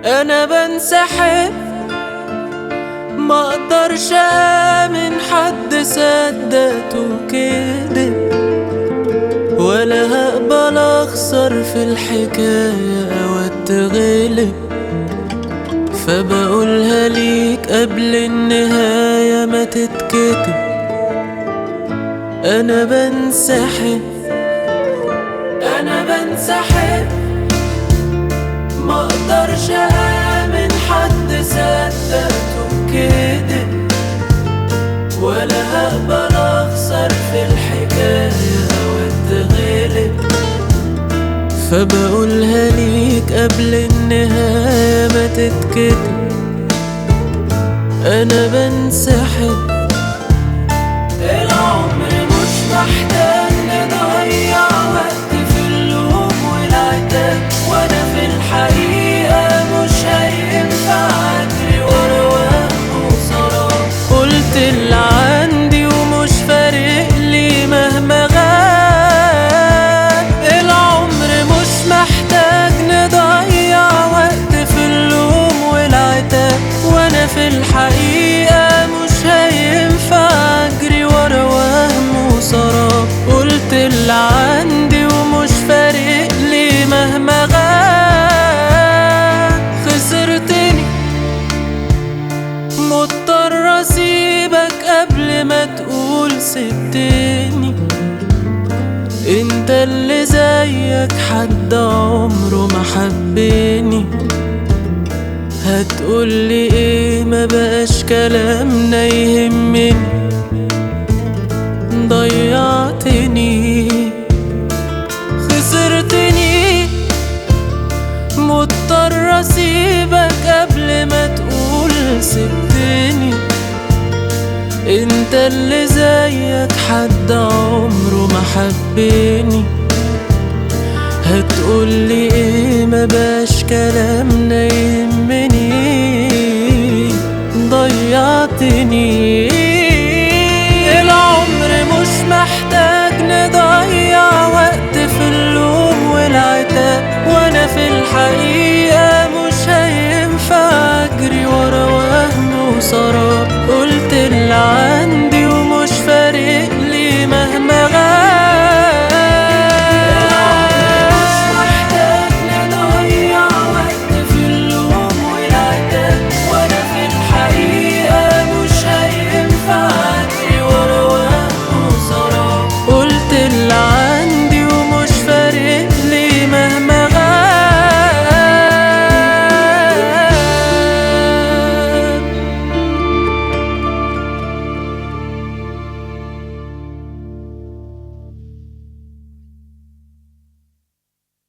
انا بنسحب، ما اقدرش امن حد صدقته كده، ولا هقبل اخسر في الحكاية او اتغلب. فبقولها ليك قبل النهاية ما تتكتب، انا بنسحب، انا بنسحب، ما اقدرش امن حد صدقته كده، ولا هقبل اخسر في الحكاية او اتغلب. فبقولها ليك قبل النهاية ما تتكتب، انا بنسحب. العمر مش محتاج نضيع وقت في اللوم والعتاب، وانا في الحقيقة مش هينفع اجري ورا وهم وسراب. قلت اللي عندي ومش فارق لي مهما غاب. العمر مش محتاج نضيع وقت في اللوم والعتاب، وانا في الحقيقة مش هينفع اجري ورا وهم وسراب. قلت اللي عندي ومش فارق لي مهما غاب. خسرتني، مضطر اسيبك قبل ما تقول سبتني. انت اللي زيك حد عمره ما حبني. هتقولي ايه؟ ما بقاش كلامنا يهمني. ضيعتني، خسرتني، مضطر اسيبك قبل ما تقول سبتني. انت اللي زيك حد عمره ما حبني. هتقولي ايه؟ ما بقاش كلامنا يهمني. ضيعتني. العمر مش محتاج نضيع وقت في اللوم والعتاب، وانا في الحقيقة